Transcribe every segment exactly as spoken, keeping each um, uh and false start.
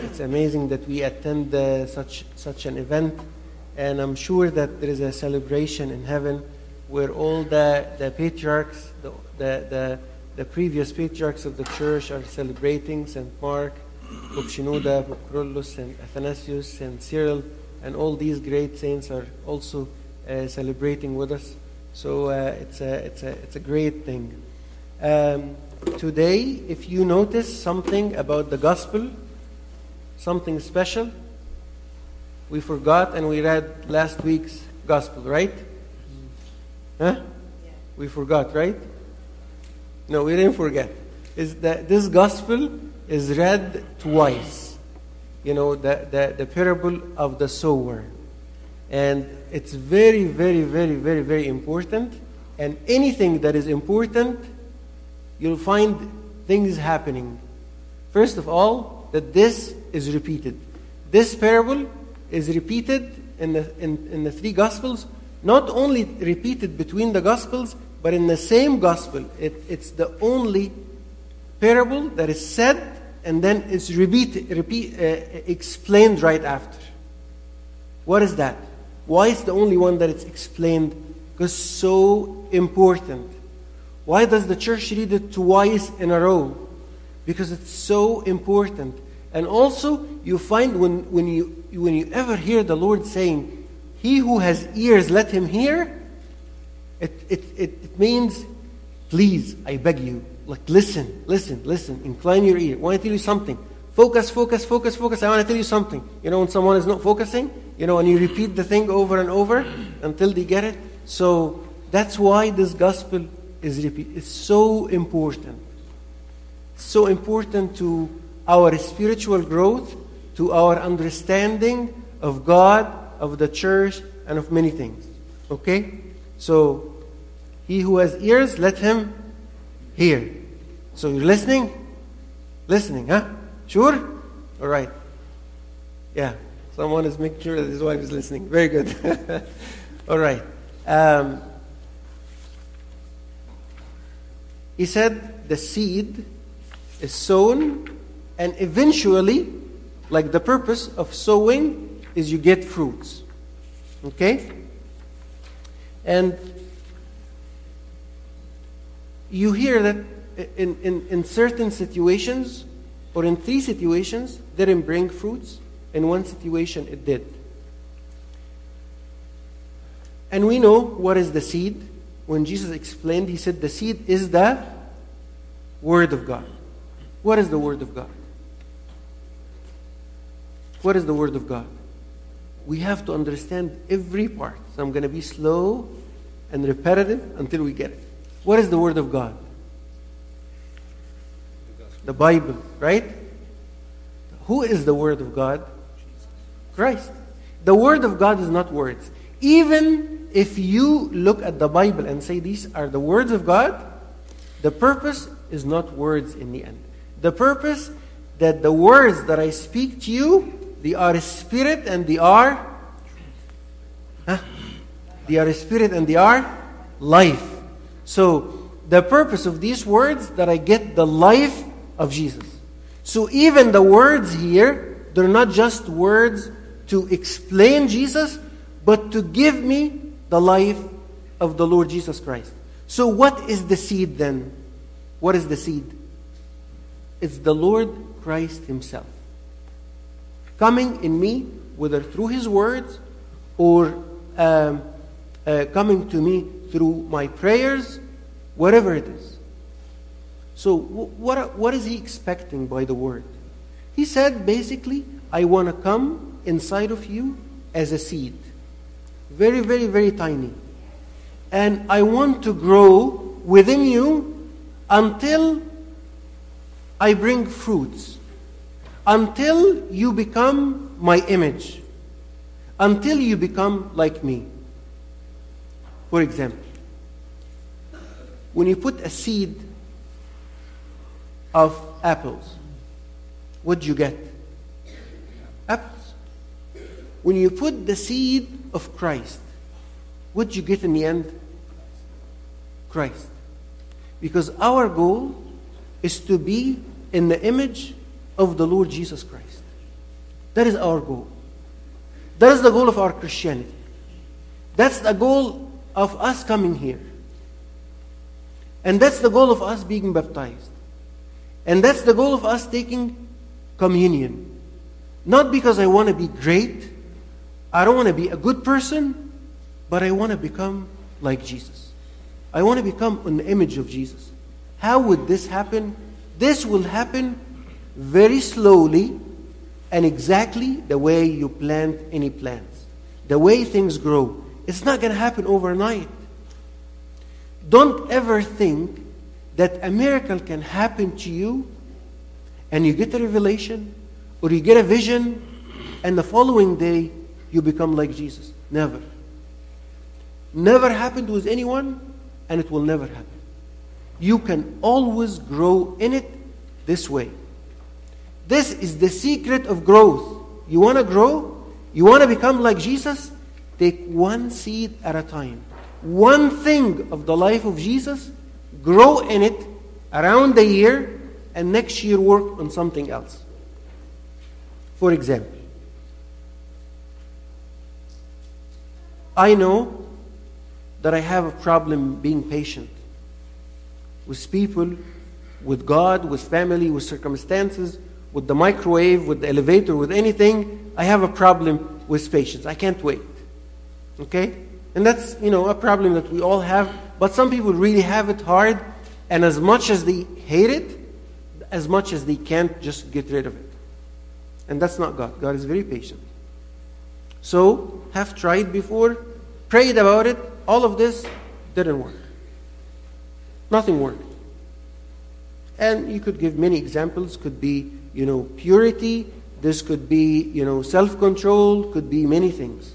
it's amazing that we attend uh, such such an event, and I'm sure that there is a celebration in heaven where all the, the patriarchs, the, the, the, the previous patriarchs of the church are celebrating, Saint Mark, Pope Shenouda, Pope Kyrillos, Saint Athanasius, Saint Cyril, and all these great saints are also uh, celebrating with us. So uh, it's, a, it's, a, it's a great thing. Um, today, if you notice something about the gospel, something special, we forgot and we read last week's gospel, right? Huh? Yeah. We forgot, right? No, we didn't forget. Is that this gospel is read twice. You know, the, the, the parable of the sower. And it's very, very, very, very, very important. And anything that is important, you'll find things happening. First of all, that this is repeated. This parable is repeated in the, in, in the three Gospels, not only repeated between the Gospels, but in the same Gospel. It, it's the only parable that is said and then is repeat, repeat, uh, explained right after. What is that? Why is the only one that it's explained? Because it's so important. Why does the church read it twice in a row? Because it's so important. And also, you find when, when, you, when you ever hear the Lord saying, "He who has ears, let him hear," it, it, it, it means, please, I beg you, like listen, listen, listen, incline your ear. I want to tell you something. Focus, focus, focus, focus. I want to tell you something. You know, when someone is not focusing, you know, and you repeat the thing over and over until they get it. So that's why this gospel is repeated. It's so important. So important to our spiritual growth, to our understanding of God, of the church, and of many things. Okay? So, he who has ears, let him hear. So you're listening? Listening, huh? Sure? All right. Yeah. Someone is making sure that his wife is listening. Very good. All right. Um, he said the seed is sown, and eventually, like the purpose of sowing is you get fruits. Okay? And you hear that in, in, in certain situations, or in three situations, they didn't bring fruits. In one situation, it did. And we know what is the seed. When Jesus explained, he said the seed is the Word of God. What is the Word of God? What is the Word of God? We have to understand every part. So I'm going to be slow and repetitive until we get it. What is the Word of God? The Bible, right? Who is the Word of God? Christ. The Word of God is not words. Even if you look at the Bible and say these are the words of God, the purpose is not words in the end. The purpose that the words that I speak to you, they are spirit and they are huh? They are spirit and they are life. So the purpose of these words that I get the life of Jesus. So even the words here, they're not just words to explain Jesus, but to give me the life of the Lord Jesus Christ. So what is the seed then? What is the seed? It's the Lord Christ Himself coming in me, whether through His words or um, uh, coming to me through my prayers, whatever it is. So what, what is He expecting by the word? He said, basically, I want to come inside of you as a seed. Very, very, very tiny. And I want to grow within you until I bring fruits. Until you become my image. Until you become like me. For example, when you put a seed of apples, what do you get? Apples. When you put the seed of Christ, what do you get in the end? Christ. Because our goal is to be in the image of the Lord Jesus Christ. That is our goal. That is the goal of our Christianity. That's the goal of us coming here. And that's the goal of us being baptized. And that's the goal of us taking communion. Not because I want to be great, I don't want to be a good person, but I want to become like Jesus. I want to become an image of Jesus. How would this happen? This will happen very slowly and exactly the way you plant any plants. The way things grow. It's not going to happen overnight. Don't ever think that a miracle can happen to you and you get a revelation or you get a vision and the following day you become like Jesus. Never. Never happened with anyone and it will never happen. You can always grow in it this way. This is the secret of growth. You want to grow? You want to become like Jesus? Take one seed at a time. One thing of the life of Jesus, grow in it around the year, and next year work on something else. For example, I know that I have a problem being patient with people, with God, with family, with circumstances, with the microwave, with the elevator, with anything. I have a problem with patience. I can't wait. Okay? And that's, you know, a problem that we all have. But some people really have it hard. And as much as they hate it, as much as they can't just get rid of it. And that's not God. God is very patient. So, have tried before, prayed about it. All of this didn't work. Nothing worked. And you could give many examples. Could be, you know, purity. This could be, you know, self-control. Could be many things.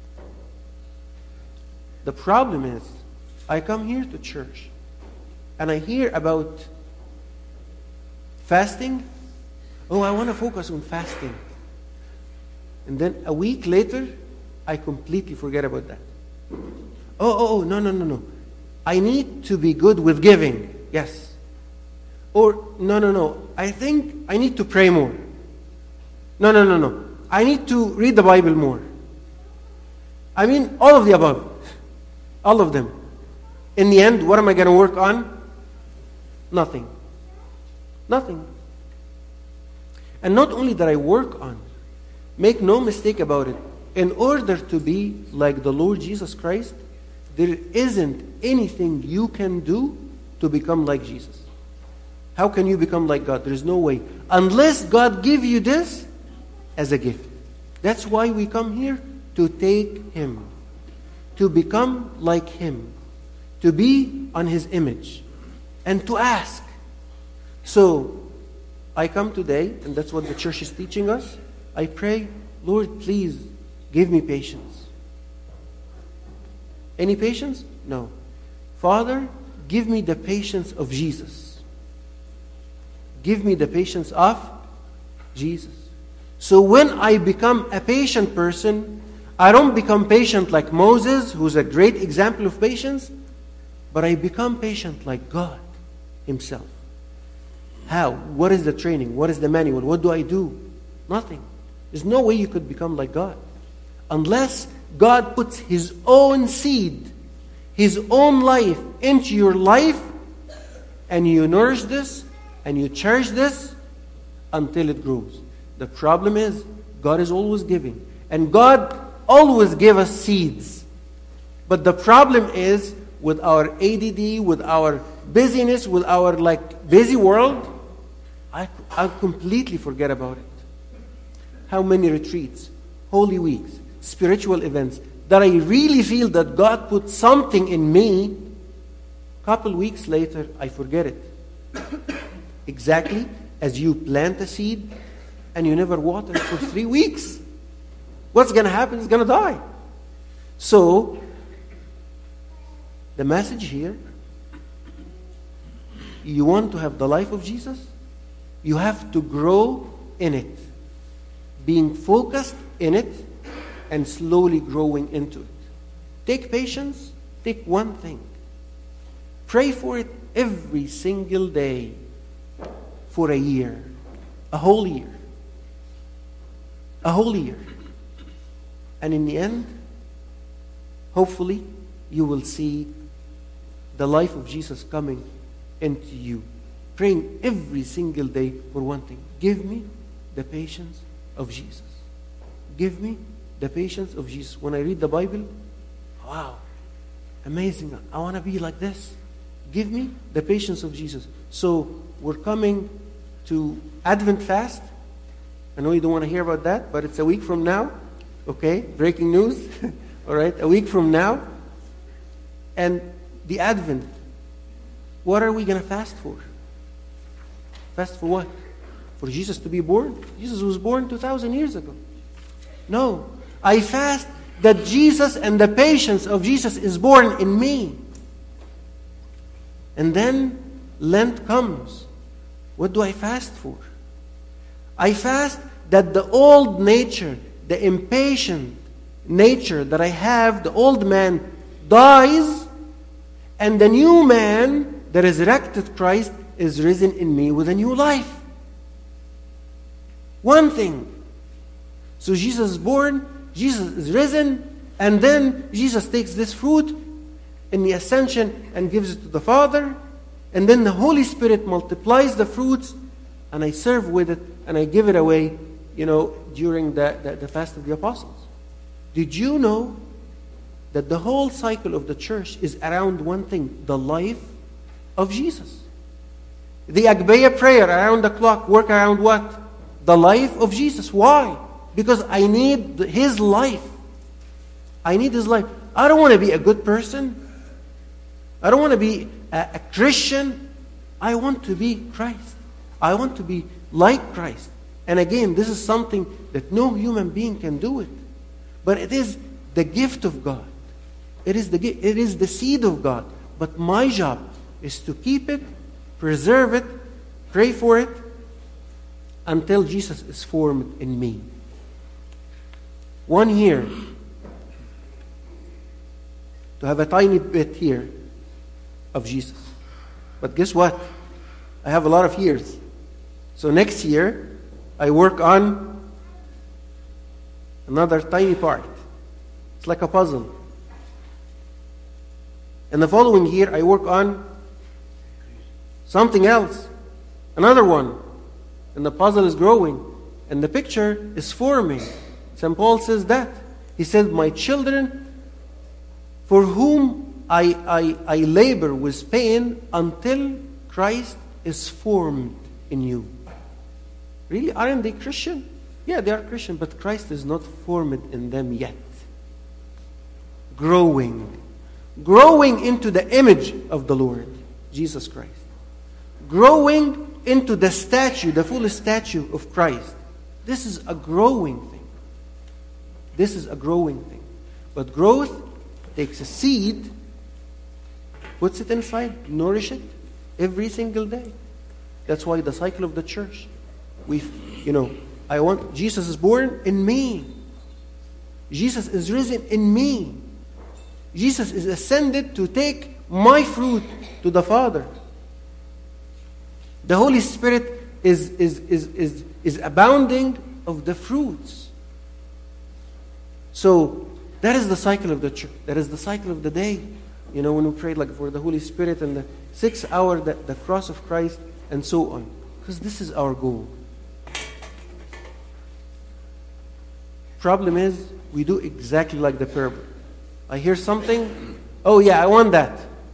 The problem is, I come here to church and I hear about fasting. Oh, I want to focus on fasting. And then a week later, I completely forget about that. Oh, oh, oh, no, no, no, no. I need to be good with giving. Yes. Or, no, no, no. I think I need to pray more. No, no, no, no. I need to read the Bible more. I mean, all of the above. All of them. In the end, what am I going to work on? Nothing. Nothing. And not only that I work on, make no mistake about it, in order to be like the Lord Jesus Christ, there isn't anything you can do to become like Jesus. How can you become like God? There is no way. Unless God give you this as a gift. That's why we come here, to take Him. To become like Him. To be on His image. And to ask. So, I come today, and that's what the church is teaching us. I pray, Lord, please give me patience. Any patience? No. Father, give me the patience of Jesus. Give me the patience of Jesus. So when I become a patient person, I don't become patient like Moses, who's a great example of patience, but I become patient like God Himself. How? What is the training? What is the manual? What do I do? Nothing. There's no way you could become like God. Unless God puts His own seed, His own life into your life, and you nourish this, and you cherish this, until it grows. The problem is, God is always giving. And God always gives us seeds. But the problem is, with our A D D, with our busyness, with our like busy world, I, I completely forget about it. How many retreats, holy weeks, spiritual events, that I really feel that God put something in me, a couple weeks later, I forget it. Exactly as you plant a seed and you never water it for three weeks. What's going to happen? It's going to die. So, the message here, you want to have the life of Jesus? You have to grow in it. Being focused in it and slowly growing into it. Take patience. Take one thing. Pray for it every single day for a year. A whole year. a whole year. And in the end, hopefully, you will see the life of Jesus coming into you. Praying every single day for one thing. Give me the patience of Jesus. Give me the patience of Jesus. When I read the Bible, wow, amazing. I want to be like this. Give me the patience of Jesus. So we're coming to Advent fast. I know you don't want to hear about that, but it's a week from now. Okay, breaking news. All right, a week from now. And the Advent, what are we going to fast for? Fast for what? For Jesus to be born? Jesus was born two thousand years ago. No. I fast that Jesus and the patience of Jesus is born in me. And then Lent comes. What do I fast for? I fast that the old nature, the impatient nature that I have, the old man, dies, and the new man, the resurrected Christ, is risen in me with a new life. One thing. So Jesus is born, Jesus is risen, and then Jesus takes this fruit in the ascension and gives it to the Father, and then the Holy Spirit multiplies the fruits, and I serve with it, and I give it away, you know, during the, the, the fast of the apostles. Did you know that the whole cycle of the church is around one thing, the life of Jesus? The Agpeya prayer around the clock work around what? The life of Jesus. Why? Because I need His life. I need His life. I don't want to be a good person. I don't want to be a, a Christian. I want to be Christ. I want to be like Christ. And again, this is something that no human being can do it. But it is the gift of God. It is the, it is the seed of God. But my job is to keep it, preserve it, pray for it, until Jesus is formed in me. One here, to have a tiny bit here of Jesus. But guess what? I have a lot of years. So next year, I work on another tiny part. It's like a puzzle. And the following year, I work on something else. Another one. And the puzzle is growing. And the picture is forming. Saint Paul says that. He said, my children, for whom I, I, I labor with pain until Christ is formed in you. Really? Aren't they Christian? Yeah, they are Christian, but Christ is not formed in them yet. Growing. Growing into the image of the Lord, Jesus Christ. Growing into the statue, the full statue of Christ. This is a growing thing. This is a growing thing. But growth takes a seed, puts it inside, nourish it every single day. That's why the cycle of the church. We, you know, I want Jesus is born in me. Jesus is risen in me. Jesus is ascended to take my fruit to the Father. The Holy Spirit is, is, is, is, is abounding of the fruits. So that is the cycle of the church. That is the cycle of the day. You know, when we prayed like for the Holy Spirit and the sixth hour, the, the cross of Christ, and so on. Because this is our goal. Problem is, we do exactly like the parable. I hear something, oh yeah, I want that.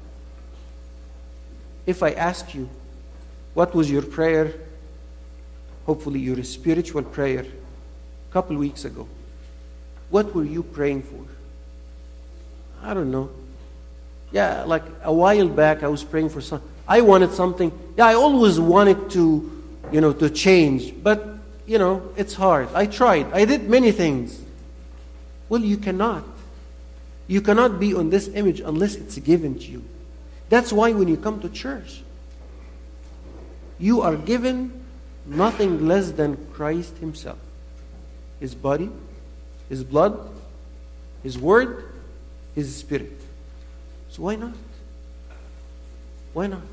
If I ask you, what was your prayer, hopefully your spiritual prayer, a couple weeks ago, what were you praying for? I don't know. Yeah, like a while back I was praying for something. I wanted something. Yeah, I always wanted to, you know, to change. But, you know, it's hard. I tried. I did many things. Well, you cannot. You cannot be on this image unless it's given to you. That's why when you come to church, you are given nothing less than Christ Himself. His body, His blood, His word, His spirit. So why not? Why not?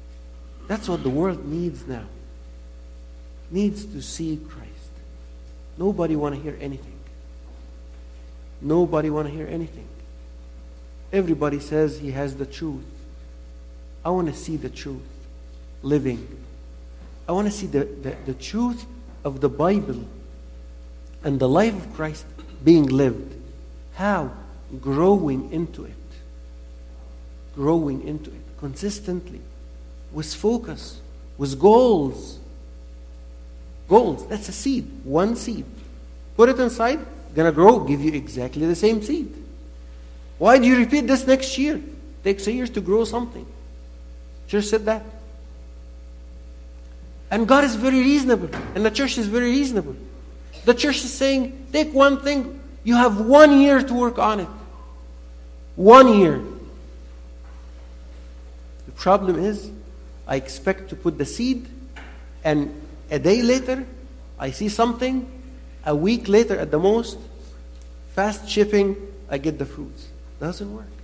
That's what the world needs now. Needs to see Christ. Nobody want to hear anything. Nobody want to hear anything. Everybody says he has the truth. I want to see the truth living. I want to see the, the, the truth of the Bible and the life of Christ being lived. How? Growing into it. Growing into it consistently, with focus, with goals. Goals, that's a seed, one seed. Put it inside, gonna grow, give you exactly the same seed. Why do you repeat this next year? It takes a year to grow something. Church said that. And God is very reasonable, and the church is very reasonable. The church is saying, take one thing, you have one year to work on it. One year. The problem is, I expect to put the seed, and a day later, I see something. A week later at the most, fast shipping, I get the fruits. Doesn't work.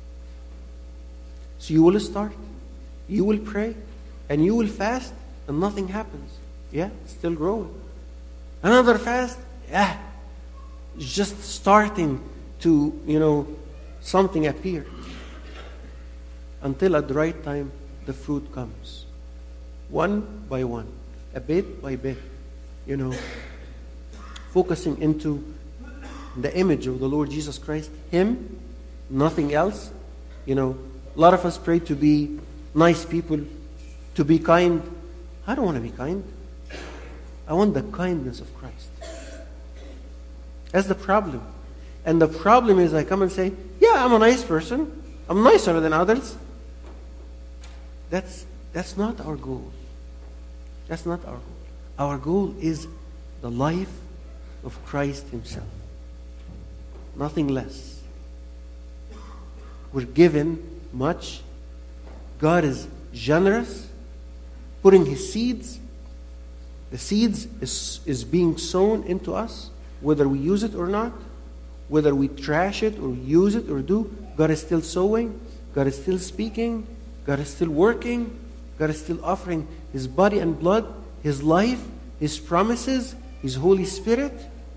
So you will start, you will pray, and you will fast, and nothing happens. Yeah, it's still growing. Another fast, yeah, it's just starting to, you know, something appear. Until at the right time, the fruit comes. One by one, a bit by bit, you know, focusing into the image of the Lord Jesus Christ, Him, nothing else. You know, a lot of us pray to be nice people, to be kind. I don't want to be kind. I want the kindness of Christ. That's the problem. And the problem is I come and say, yeah, I'm a nice person. I'm nicer than others. That's, that's not our goal. That's not our goal. Our goal is the life of Christ Himself. Nothing less. We're given much. God is generous, putting His seeds. The seeds is, is being sown into us, whether we use it or not, whether we trash it or use it or do. God is still sowing. God is still speaking. God is still working. God is still offering His body and blood, His life, His promises, His Holy Spirit.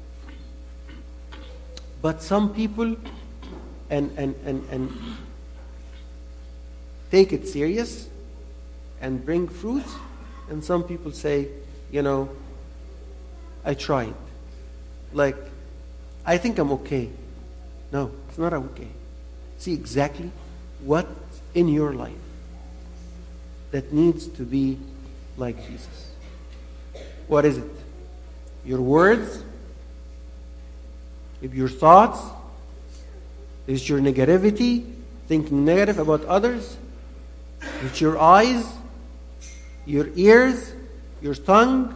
But some people and, and, and, and take it serious and bring fruit, and some people say, you know, I tried. Like, I think I'm okay. No, it's not okay. See exactly what's in your life that needs to be like Jesus. What is it? Your words? Your thoughts? Is your negativity? Thinking negative about others? Is your eyes? Your ears? Your tongue?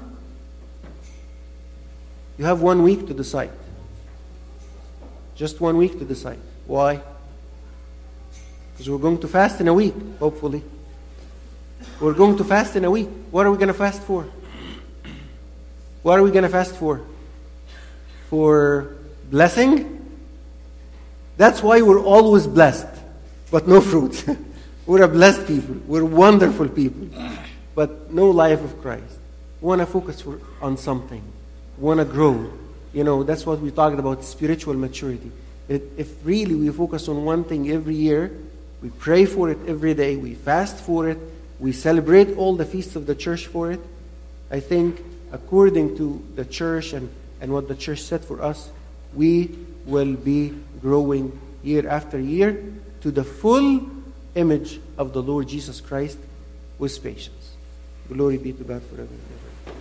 You have one week to decide. Just one week to decide. Why? Because we're going to fast in a week, hopefully. We're going to fast in a week. What are we going to fast for? What are we going to fast for? For blessing? That's why we're always blessed, but no fruit. We're a blessed people. We're wonderful people, but no life of Christ. We want to focus for, on something. We want to grow. You know, that's what we talked about, spiritual maturity. It, if really we focus on one thing every year, we pray for it every day, we fast for it, we celebrate all the feasts of the church for it, I think according to the church and, and what the church said for us, we will be growing year after year to the full image of the Lord Jesus Christ with patience. Glory be to God forever and ever.